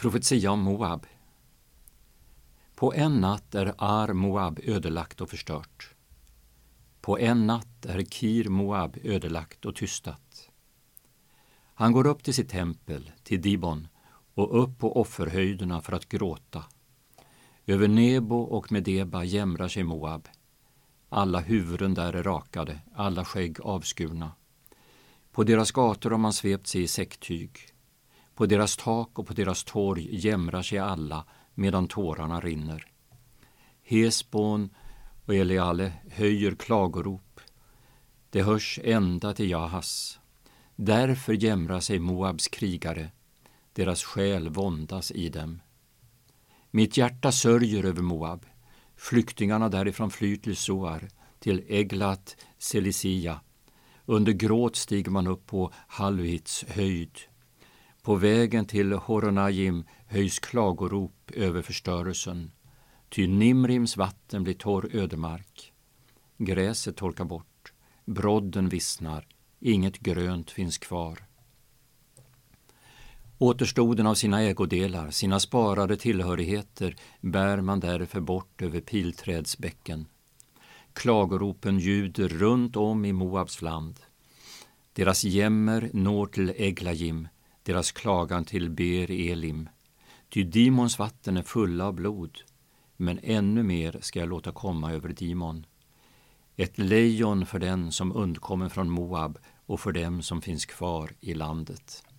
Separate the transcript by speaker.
Speaker 1: Profetia om Moab. På en natt är Ar Moab ödelagt och förstört. På en natt är Kir Moab ödelagt och tystat. Han går upp till sitt tempel, till Dibon, och upp på offerhöjderna för att gråta. Över Nebo och Medeba jämrar sig Moab. Alla huvuden där är rakade, alla skägg avskurna. På deras gator har man svept sig i säcktyg. På deras tak och på deras torg jämrar sig alla medan tårarna rinner. Hesbon och Eleale höjer klagorop. Det hörs ända till Jahas. Därför jämrar sig Moabs krigare. Deras själ våndas i dem. Mitt hjärta sörjer över Moab. Flyktingarna därifrån flyr till Soar, till Eglat Selisia. Under gråt stiger man upp på Haluhits höjd. På vägen till Horonajim höjs klagorop över förstörelsen. Ty Nimrims vatten blir torr ödemark. Gräset torkar bort, brodden vissnar, inget grönt finns kvar. Återstoden av sina ägodelar, sina sparade tillhörigheter, bär man därför bort över pilträdsbäcken. Klagoropen ljuder runt om i Moabs land. Deras jämmer når till Eglajim, deras klagan till Ber Elim. Ty Dimons vatten är fulla av blod, men ännu mer ska jag låta komma över Dimon. Ett lejon för den som undkommer från Moab och för dem som finns kvar i landet.